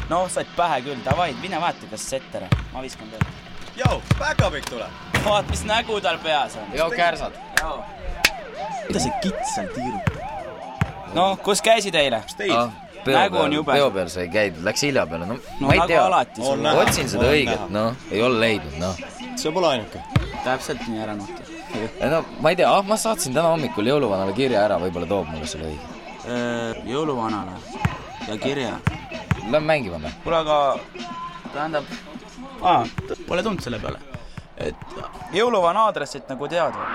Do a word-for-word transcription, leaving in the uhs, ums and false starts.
noh, said pähe küll, davai, mine vaata kassett ära. Ma viskan teile. Jau, päkapikk tule. Vaat, mis nägu tal peas on. Jau, kärsad. Jau. Mida see kitsal tiirub? No, kus käisid eile? Kus teid? Ah, Nägu on jube. Peo peal sai käidud, läks hilja peale. No, no ma ei nagu tea. alati sul. Otsin seda õiget, no, ei ole leidnud, no. See pole ainuke. Täpselt nii ära nohti. No, ma ei tea, ah, ma saatsin täna hommikul jõuluvanale kirja ära, võib-olla toob mulle selle õige. Jõuluvanale ja kirja. Lähme mängivame. Kuule, aga tähendab... Aa, pole tund selle peale. Et jõuluvana aadressit nagu tead või?